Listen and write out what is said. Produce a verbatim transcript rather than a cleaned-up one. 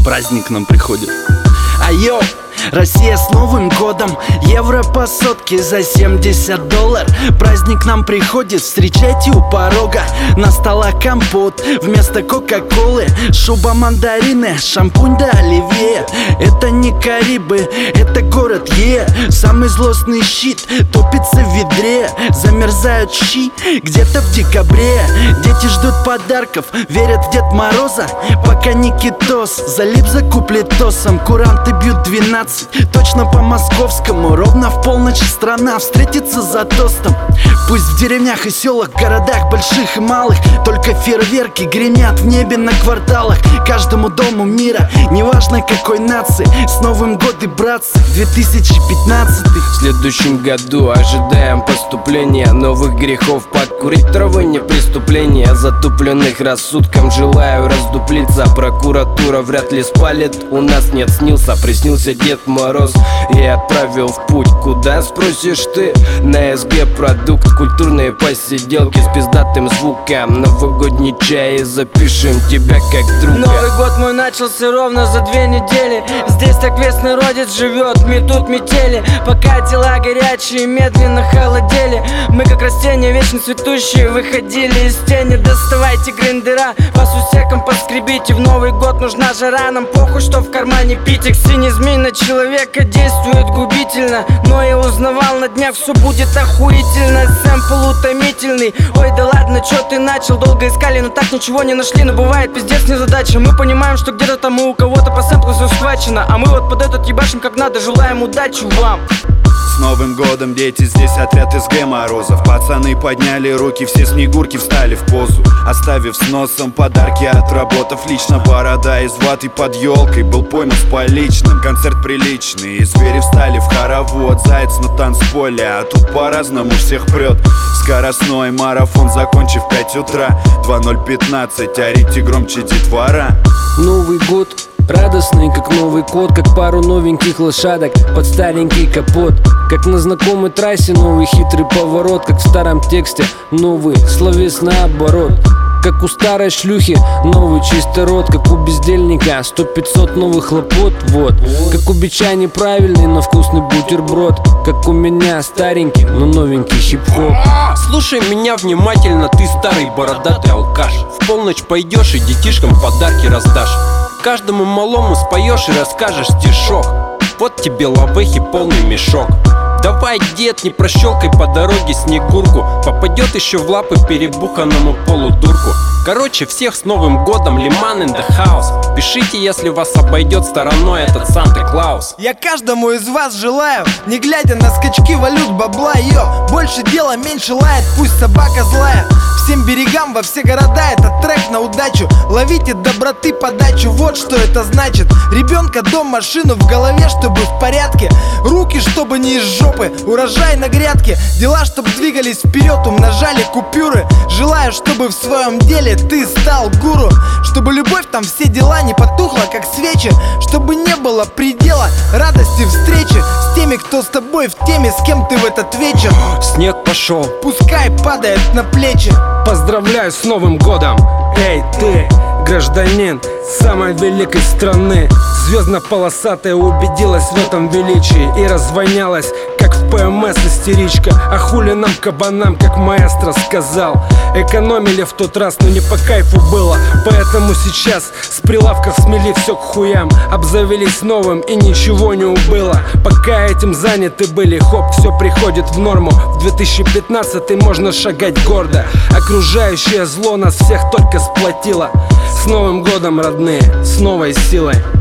праздник к нам приходит. Айо, Россия с Новым годом, евро по сотке за семьдесят долларов. Праздник нам приходит, встречайте у порога. На столах компот вместо кока-колы, шуба мандарины, шампунь да оливье. Это не Карибы, это город Е. Самый злостный щит топится в ведре. Замерзают щи где-то в декабре. Дети ждут подарков, верят в Дед Мороза, пока Никитос залип за куплетосом. Куранты бьют двенадцать, точно по московскому. Ровно в полночь страна встретится за тостом. Пусть в деревнях и селах, городах больших и малых только фейерверки гремят в небе на кварталах. Каждому дому мира, неважно какой нации, с Новым годом, братцы, две тысячи пятнадцатый. В следующем году ожидаем поступления новых грехов. Подкурить травы не преступление. Затупленных рассудком желаю раздуплиться. Прокуратура вряд ли спалит, у нас нет снился. Приснился Дед Мороз и отправил в путь. Куда, спросишь ты? На СГ продукт, культурные посиделки с пиздатым звуком. Новогодний чай, запишем тебя как друга. Новый год мой начался ровно за две недели. Здесь так весь народец живет, метут метели. Пока тела горячие медленно холодели, мы как растения вечно цветущие выходили из тени. Доставайте гриндера, вас усеком поскребите. В Новый год нужна жара, нам похуй, что в кармане питик. Синий змей на человека действует губительно, но я узнавал на днях, все будет охуительно. Сэмпл утомительный, ой да ладно, чё ты начал? Долго искали, но так ничего не нашли. Но бывает пиздец незадача. Мы понимаем, что где-то там и у кого-то по сэмплу все схвачено, а мы вот под этот ебашим как надо. Желаем удачи вам. С Новым годом, дети, здесь отряд СГ Морозов. Пацаны подняли руки, все снегурки встали в позу, оставив с носом подарки, отработав лично. Борода из ваты под елкой, был пойман с поличным. Концерт приличный, и звери встали в хоровод. Заяц на танцполе, а тут по-разному всех прет. Скоростной марафон, закончив в пять утра. Два ноль пятнадцать, орите громче детвора. Новый год радостный, как новый кот, как пару новеньких лошадок под старенький капот. Как на знакомой трассе новый хитрый поворот, как в старом тексте новый словесный оборот. Как у старой шлюхи новый чистый рот, как у бездельника сто пятьсот новых хлопот. Вот, как у бича неправильный, но вкусный бутерброд. Как у меня старенький, но новенький хип-хоп. Слушай меня внимательно, ты старый бородатый алкаш. В полночь пойдешь и детишкам подарки раздашь. Каждому малому споешь и расскажешь стишок. Вот тебе лавехи полный мешок. Давай, дед, не прощелкай по дороге снегурку, попадет еще в лапы перебуханному полудурку. Короче, всех с Новым годом, Лиман in the house. Пишите, если вас обойдет стороной этот Санта-Клаус. Я каждому из вас желаю, не глядя на скачки валют бабла, йо, больше дела, меньше лает, пусть собака злая. Всем берегам во все города этот трек на удачу. Ловите доброты подачу, вот что это значит. Ребенка, дом, машину в голове, чтобы в порядке. Руки, чтобы не из жопы, урожай на грядке. Дела, чтобы двигались вперед, умножали купюры. Желаю, чтобы в своем деле ты стал гуру. Чтобы любовь, там все дела не потухла, как свечи. Чтобы не было предела радости встречи с теми, кто с тобой в теме, с кем ты в этот вечер. Снег пошел, пускай падает на плечи. Поздравляю с Новым годом! Эй, ты, гражданин самой великой страны. Звездно-полосатая убедилась в этом величии и развонялась, как в ПМС истеричка. А хули нам, кабанам, как маэстро сказал. Экономили в тот раз, но не по кайфу было. Поэтому сейчас с прилавков смели все к хуям. Обзавелись новым и ничего не убыло. Пока этим заняты были, хоп, все приходит в норму. В две тысячи пятнадцатый можно шагать гордо. Окружающее зло нас всех только сплотило. С Новым годом, родные, с новой силой.